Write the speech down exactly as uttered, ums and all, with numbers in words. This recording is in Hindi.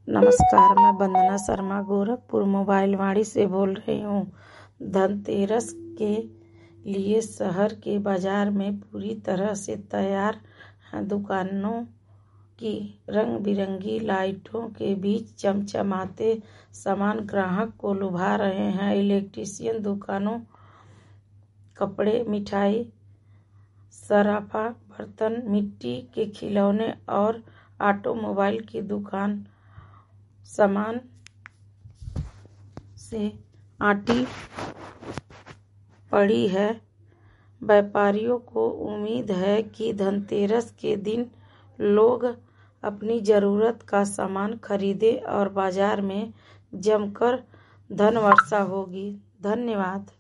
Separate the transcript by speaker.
Speaker 1: नमस्कार, मैं वंदना शर्मा गोरखपुर मोबाइल वाणी से बोल रही हूँ। धनतेरस के लिए शहर के बाजार में पूरी तरह से तैयार हैं। दुकानों की रंग बिरंगी लाइटों के बीच चमचमाते सामान ग्राहक को लुभा रहे हैं। इलेक्ट्रिशियन दुकानों, कपड़े, मिठाई, सराफा, बर्तन, मिट्टी के खिलौने और ऑटोमोबाइल की दुकान सामान से आटी पड़ी है। व्यापारियों को उम्मीद है कि धनतेरस के दिन लोग अपनी जरूरत का सामान खरीदें और बाजार में जमकर धन वर्षा होगी। धन्यवाद।